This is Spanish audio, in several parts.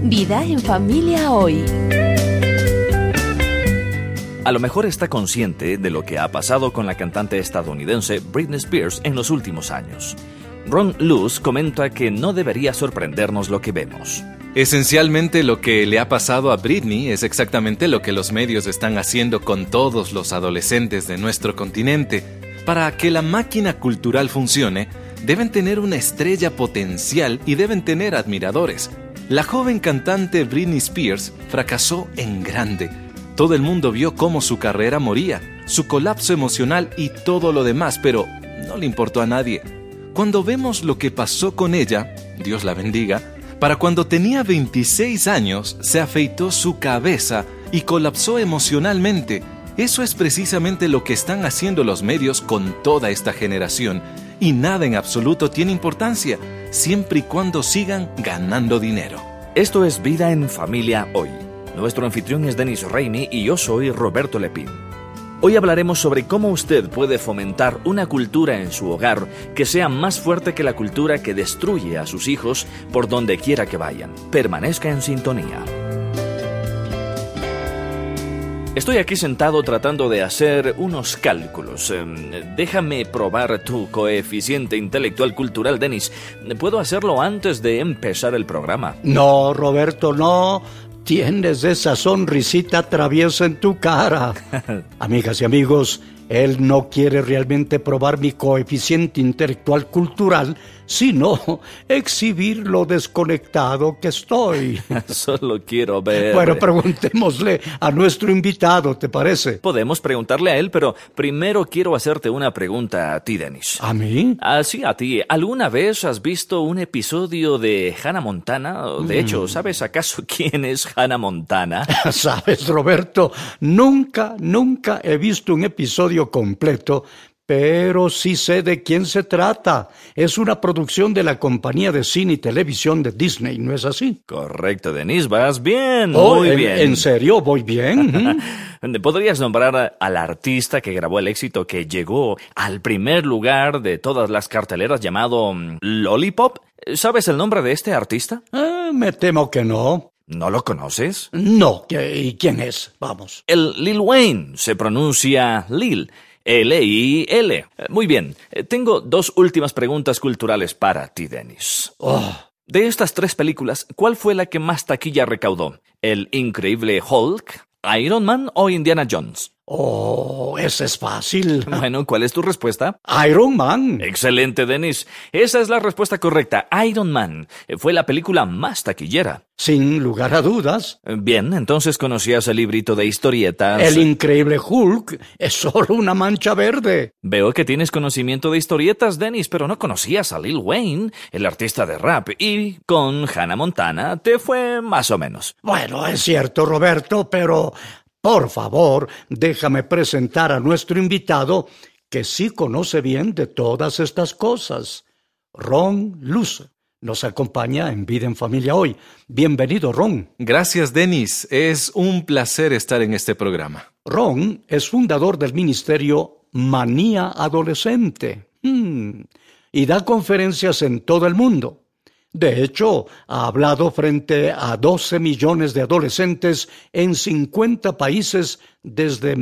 Vida en familia hoy. A lo mejor está consciente de lo que ha pasado con la cantante estadounidense Britney Spears en los últimos años. Ron Luce comenta que no debería sorprendernos lo que vemos. Esencialmente lo que le ha pasado a Britney es exactamente lo que los medios están haciendo con todos los adolescentes de nuestro continente. Para que la máquina cultural funcione, deben tener una estrella potencial y deben tener admiradores. La joven cantante Britney Spears fracasó en grande. Todo el mundo vio cómo su carrera moría, su colapso emocional y todo lo demás, pero no le importó a nadie. Cuando vemos lo que pasó con ella, Dios la bendiga, para cuando tenía 26 años se afeitó su cabeza y colapsó emocionalmente. Eso es precisamente lo que están haciendo los medios con toda esta generación. Y nada en absoluto tiene importancia, siempre y cuando sigan ganando dinero. Esto es Vida en Familia Hoy. Nuestro anfitrión es Dennis Raimi y yo soy Roberto Lepín. Hoy hablaremos sobre cómo usted puede fomentar una cultura en su hogar que sea más fuerte que la cultura que destruye a sus hijos por donde quiera que vayan. Permanezca en sintonía. Estoy aquí sentado tratando de hacer unos cálculos. Déjame probar tu coeficiente intelectual cultural, Dennis. ¿Puedo hacerlo antes de empezar el programa? No, Roberto, no. Tienes esa sonrisita traviesa en tu cara. Amigas y amigos, él no quiere realmente probar mi coeficiente intelectual cultural, sino exhibir lo desconectado que estoy. Solo quiero ver... Bueno, preguntémosle a nuestro invitado, ¿te parece? Podemos preguntarle a él, pero primero quiero hacerte una pregunta a ti, Dennis. ¿A mí? Sí, a ti. ¿Alguna vez has visto un episodio de Hannah Montana? De hecho, ¿sabes acaso quién es Hannah Montana? Sabes, Roberto, nunca he visto un episodio completo, pero sí sé de quién se trata. Es una producción de la compañía de cine y televisión de Disney, ¿no es así? Correcto, Denise, vas bien, Oh, muy bien. ¿En serio? ¿Voy bien? ¿Podrías nombrar al artista que grabó el éxito que llegó al primer lugar de todas las carteleras llamado Lollipop? ¿Sabes el nombre de este artista? Me temo que no. ¿No lo conoces? No. ¿Y quién es? Vamos. El Lil Wayne. Se pronuncia Lil. L-I-L. Muy bien. Tengo dos últimas preguntas culturales para ti, Dennis. De estas tres películas, ¿cuál fue la que más taquilla recaudó? ¿El Increíble Hulk, Iron Man o Indiana Jones? Ese es fácil. Bueno, ¿cuál es tu respuesta? Iron Man. Excelente, Dennis. Esa es la respuesta correcta. Iron Man fue la película más taquillera. Sin lugar a dudas. Bien, entonces conocías el librito de historietas. El Increíble Hulk es solo una mancha verde. Veo que tienes conocimiento de historietas, Dennis, pero no conocías a Lil Wayne, el artista de rap, y con Hannah Montana te fue más o menos. Bueno, es cierto, Roberto, pero... Por favor, déjame presentar a nuestro invitado, que sí conoce bien de todas estas cosas. Ron Luce nos acompaña en Vida en Familia hoy. Bienvenido, Ron. Gracias, Dennis. Es un placer estar en este programa. Ron es fundador del ministerio Manía Adolescente y da conferencias en todo el mundo. De hecho, ha hablado frente a 12 millones de adolescentes en 50 países desde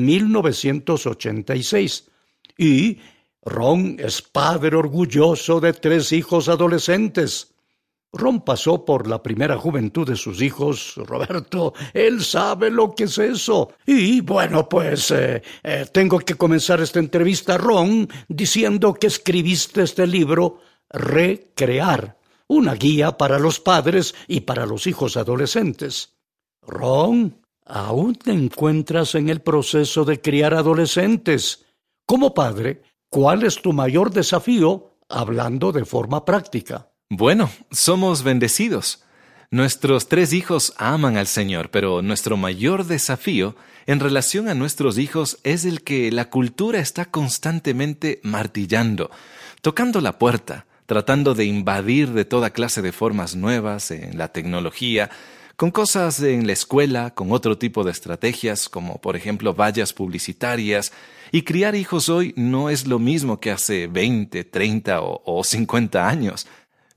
1986. Y Ron es padre orgulloso de 3 hijos adolescentes. Ron pasó por la primera juventud de sus hijos, Roberto. Él sabe lo que es eso. Y bueno, pues tengo que comenzar esta entrevista, Ron, diciendo que escribiste este libro, Recrear. Una guía para los padres y para los hijos adolescentes. Ron, aún te encuentras en el proceso de criar adolescentes. Como padre, ¿cuál es tu mayor desafío hablando de forma práctica? Bueno, somos bendecidos. Nuestros 3 hijos aman al Señor, pero nuestro mayor desafío en relación a nuestros hijos es el que la cultura está constantemente martillando, tocando la puerta, tratando de invadir de toda clase de formas nuevas en la tecnología, con cosas en la escuela, con otro tipo de estrategias, como por ejemplo vallas publicitarias. Y criar hijos hoy no es lo mismo que hace 20, 30 o 50 años.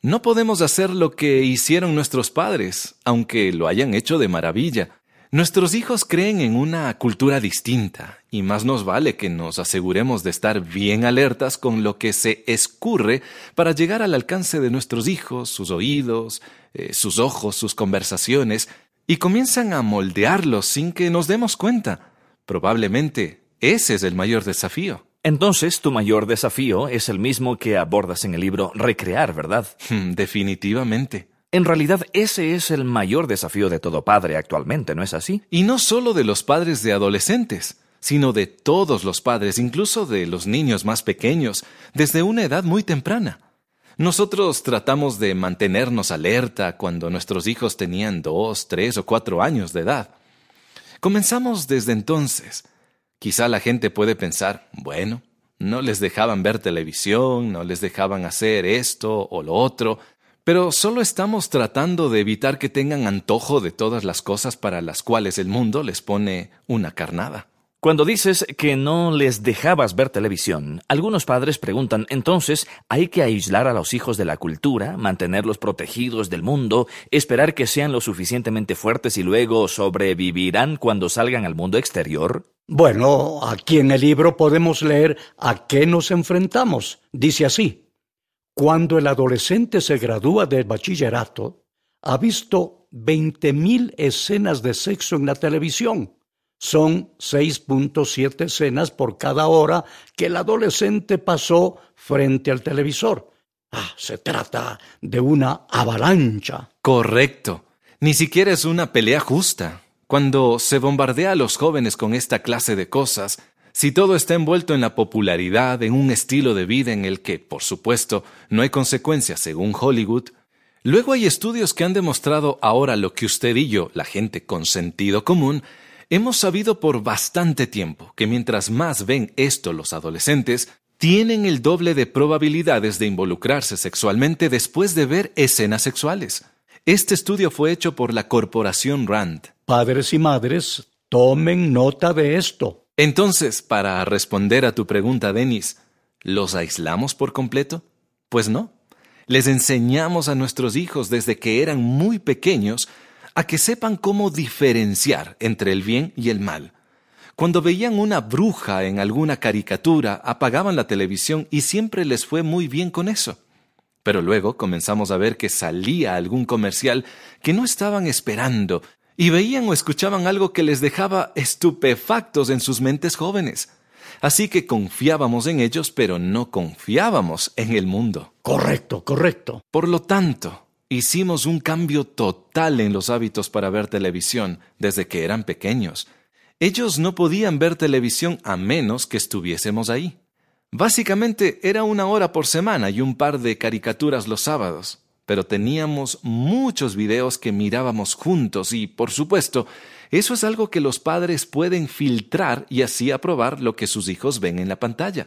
No podemos hacer lo que hicieron nuestros padres, aunque lo hayan hecho de maravilla. Nuestros hijos creen en una cultura distinta, y más nos vale que nos aseguremos de estar bien alertas con lo que se escurre para llegar al alcance de nuestros hijos, sus oídos, sus ojos, sus conversaciones, y comienzan a moldearlos sin que nos demos cuenta. Probablemente ese es el mayor desafío. Entonces, tu mayor desafío es el mismo que abordas en el libro Recrear, ¿verdad? Definitivamente. En realidad, ese es el mayor desafío de todo padre actualmente, ¿no es así? Y no solo de los padres de adolescentes, sino de todos los padres, incluso de los niños más pequeños, desde una edad muy temprana. Nosotros tratamos de mantenernos alerta cuando nuestros hijos tenían 2, 3 o 4 años de edad. Comenzamos desde entonces. Quizá la gente puede pensar, bueno, no les dejaban ver televisión, no les dejaban hacer esto o lo otro, pero solo estamos tratando de evitar que tengan antojo de todas las cosas para las cuales el mundo les pone una carnada. Cuando dices que no les dejabas ver televisión, algunos padres preguntan, entonces, ¿hay que aislar a los hijos de la cultura, mantenerlos protegidos del mundo, esperar que sean lo suficientemente fuertes y luego sobrevivirán cuando salgan al mundo exterior? Bueno, aquí en el libro podemos leer a qué nos enfrentamos. Dice así: cuando el adolescente se gradúa del bachillerato, ha visto 20,000 escenas de sexo en la televisión. Son 6.7 escenas por cada hora que el adolescente pasó frente al televisor. Se trata de una avalancha. Correcto. Ni siquiera es una pelea justa. Cuando se bombardea a los jóvenes con esta clase de cosas, si todo está envuelto en la popularidad, en un estilo de vida en el que, por supuesto, no hay consecuencias según Hollywood, luego hay estudios que han demostrado ahora lo que usted y yo, la gente con sentido común, hemos sabido por bastante tiempo, que mientras más ven esto los adolescentes, tienen el doble de probabilidades de involucrarse sexualmente después de ver escenas sexuales. Este estudio fue hecho por la Corporación Rand. Padres y madres, tomen nota de esto. Entonces, para responder a tu pregunta, Denis, ¿los aislamos por completo? Pues no. Les enseñamos a nuestros hijos desde que eran muy pequeños a que sepan cómo diferenciar entre el bien y el mal. Cuando veían una bruja en alguna caricatura, apagaban la televisión y siempre les fue muy bien con eso. Pero luego comenzamos a ver que salía algún comercial que no estaban esperando y veían o escuchaban algo que les dejaba estupefactos en sus mentes jóvenes. Así que confiábamos en ellos, pero no confiábamos en el mundo. Correcto. Por lo tanto, hicimos un cambio total en los hábitos para ver televisión desde que eran pequeños. Ellos no podían ver televisión a menos que estuviésemos ahí. Básicamente era 1 hora por semana y un par de caricaturas los sábados, pero teníamos muchos videos que mirábamos juntos y, por supuesto, eso es algo que los padres pueden filtrar y así aprobar lo que sus hijos ven en la pantalla.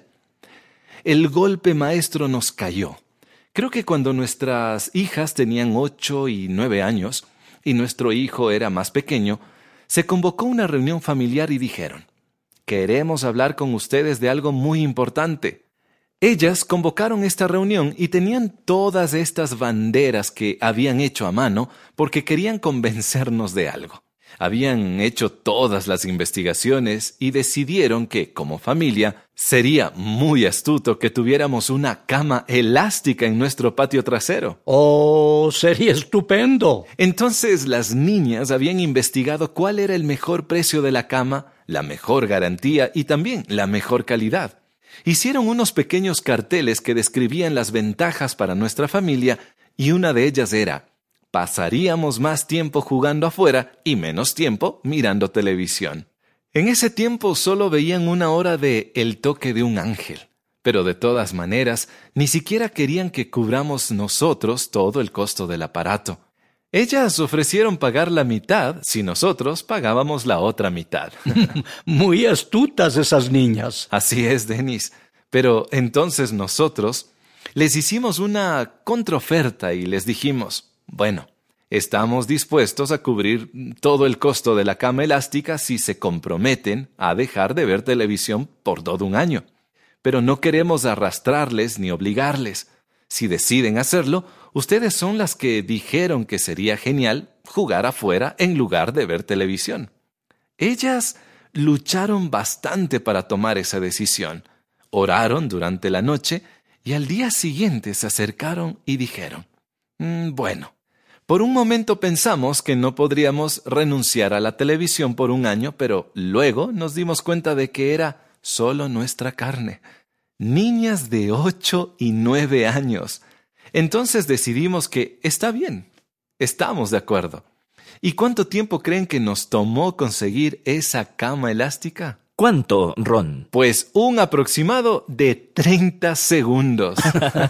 El golpe maestro nos cayó. Creo que cuando nuestras hijas tenían 8 y 9 años y nuestro hijo era más pequeño, se convocó una reunión familiar y dijeron: queremos hablar con ustedes de algo muy importante. Ellas convocaron esta reunión y tenían todas estas banderas que habían hecho a mano porque querían convencernos de algo. Habían hecho todas las investigaciones y decidieron que, como familia, sería muy astuto que tuviéramos una cama elástica en nuestro patio trasero. ¡Oh, sería estupendo! Entonces las niñas habían investigado cuál era el mejor precio de la cama, la mejor garantía y también la mejor calidad. Hicieron unos pequeños carteles que describían las ventajas para nuestra familia y una de ellas era: pasaríamos más tiempo jugando afuera y menos tiempo mirando televisión. En ese tiempo solo veían 1 hora de El toque de un ángel, pero de todas maneras ni siquiera querían que cubramos nosotros todo el costo del aparato. Ellas ofrecieron pagar la mitad si nosotros pagábamos la otra mitad. Muy astutas esas niñas. Así es, Denis. Pero entonces nosotros les hicimos una contraoferta y les dijimos: bueno, estamos dispuestos a cubrir todo el costo de la cama elástica si se comprometen a dejar de ver televisión por todo 1 año. Pero no queremos arrastrarles ni obligarles. Si deciden hacerlo, Ustedes son las que dijeron que sería genial jugar afuera en lugar de ver televisión. Ellas lucharon bastante para tomar esa decisión. Oraron durante la noche y al día siguiente se acercaron y dijeron, bueno, por un momento pensamos que no podríamos renunciar a la televisión por un año, pero luego nos dimos cuenta de que era solo nuestra carne. Niñas de 8 y 9 años. Entonces decidimos que está bien, estamos de acuerdo. ¿Y cuánto tiempo creen que nos tomó conseguir esa cama elástica? ¿Cuánto, Ron? Pues un aproximado de 30 segundos.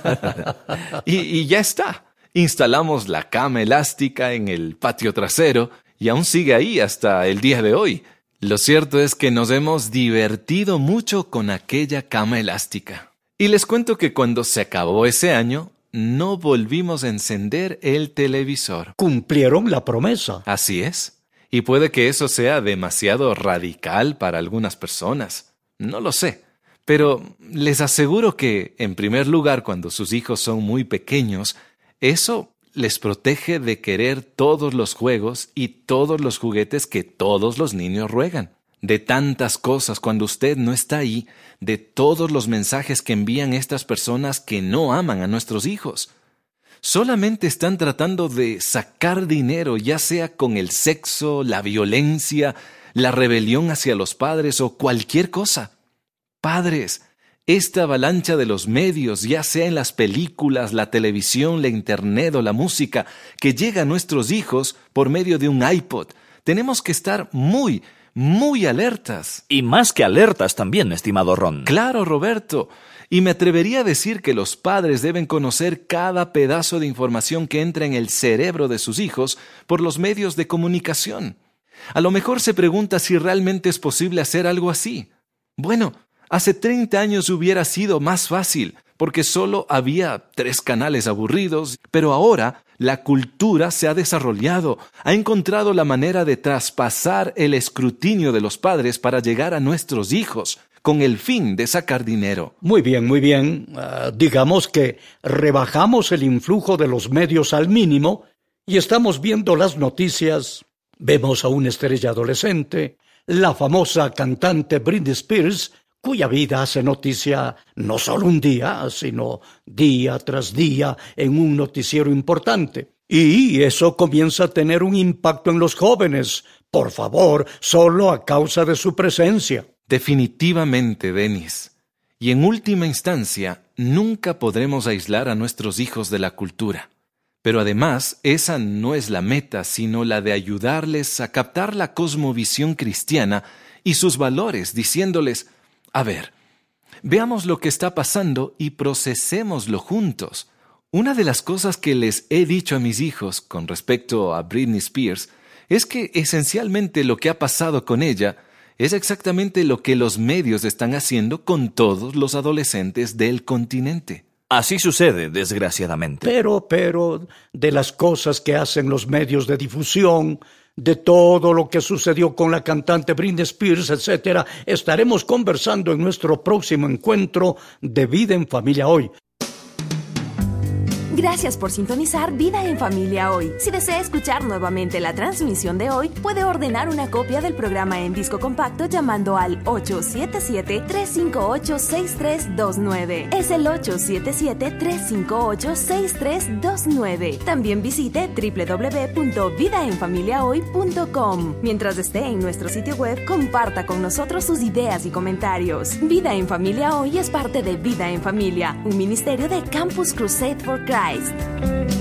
y ya está. Instalamos la cama elástica en el patio trasero y aún sigue ahí hasta el día de hoy. Lo cierto es que nos hemos divertido mucho con aquella cama elástica. Y les cuento que cuando se acabó ese año, no volvimos a encender el televisor. Cumplieron la promesa. Así es. Y puede que eso sea demasiado radical para algunas personas. No lo sé. Pero les aseguro que, en primer lugar, cuando sus hijos son muy pequeños, eso les protege de querer todos los juegos y todos los juguetes que todos los niños ruegan. De tantas cosas cuando usted no está ahí, de todos los mensajes que envían estas personas que no aman a nuestros hijos. Solamente están tratando de sacar dinero, ya sea con el sexo, la violencia, la rebelión hacia los padres o cualquier cosa. Padres, esta avalancha de los medios, ya sea en las películas, la televisión, la internet o la música, que llega a nuestros hijos por medio de un iPod, tenemos que estar muy alertas. Y más que alertas también, estimado Ron. Claro, Roberto. Y me atrevería a decir que los padres deben conocer cada pedazo de información que entra en el cerebro de sus hijos por los medios de comunicación. A lo mejor se pregunta si realmente es posible hacer algo así. Bueno, hace 30 años hubiera sido más fácil, porque solo había 3 canales aburridos, pero ahora la cultura se ha desarrollado, ha encontrado la manera de traspasar el escrutinio de los padres para llegar a nuestros hijos, con el fin de sacar dinero. Muy bien. Digamos que rebajamos el influjo de los medios al mínimo y estamos viendo las noticias. Vemos a una estrella adolescente, la famosa cantante Britney Spears, cuya vida hace noticia no solo un día, sino día tras día en un noticiero importante. Y eso comienza a tener un impacto en los jóvenes, por favor, solo a causa de su presencia. Definitivamente, Dennis. Y en última instancia, nunca podremos aislar a nuestros hijos de la cultura. Pero además, esa no es la meta, sino la de ayudarles a captar la cosmovisión cristiana y sus valores, diciéndoles: a ver, veamos lo que está pasando y procesémoslo juntos. Una de las cosas que les he dicho a mis hijos con respecto a Britney Spears es que esencialmente lo que ha pasado con ella es exactamente lo que los medios están haciendo con todos los adolescentes del continente. Así sucede, desgraciadamente. Pero, de las cosas que hacen los medios de difusión, de todo lo que sucedió con la cantante Britney Spears, etc., estaremos conversando en nuestro próximo encuentro de Vida en Familia Hoy. Gracias por sintonizar Vida en Familia Hoy. Si desea escuchar nuevamente la transmisión de hoy, puede ordenar una copia del programa en disco compacto llamando al 877-358-6329. Es el 877-358-6329. También visite www.vidaenfamiliahoy.com. Mientras esté en nuestro sitio web, comparta con nosotros sus ideas y comentarios. Vida en Familia Hoy es parte de Vida en Familia, un ministerio de Campus Crusade for Christ.